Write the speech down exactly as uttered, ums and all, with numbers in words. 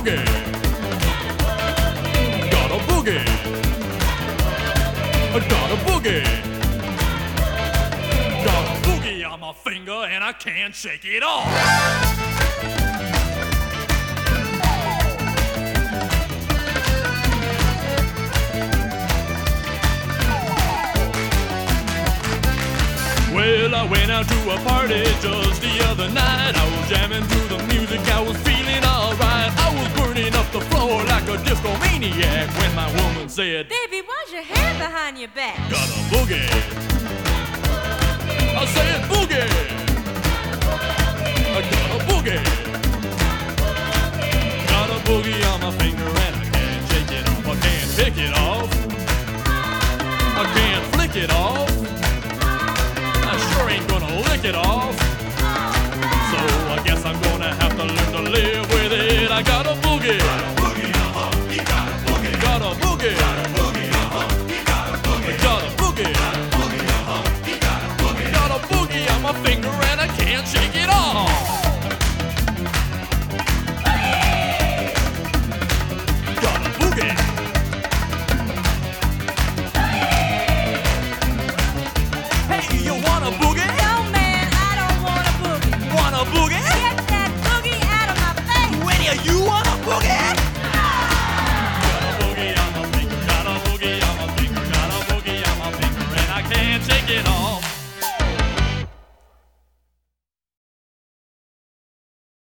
boogie. Got a boogie. Got a boogie. Got a boogie on my finger and I can't shake it off. Well, I went out to a party just the other night. I was jamming to the music, I was feeling alright. I was burning up the floor like a disco maniac when my woman said, "Baby, why's your hair behind your back?" Got a boogie. I said boogie. I got a boogie. Got a boogie on my finger and I can't shake it off. I can't pick it off. I can't flick it off. I sure ain't gonna lick it off. So I guess I'm gonna have to learn to live with it. I got a boogie.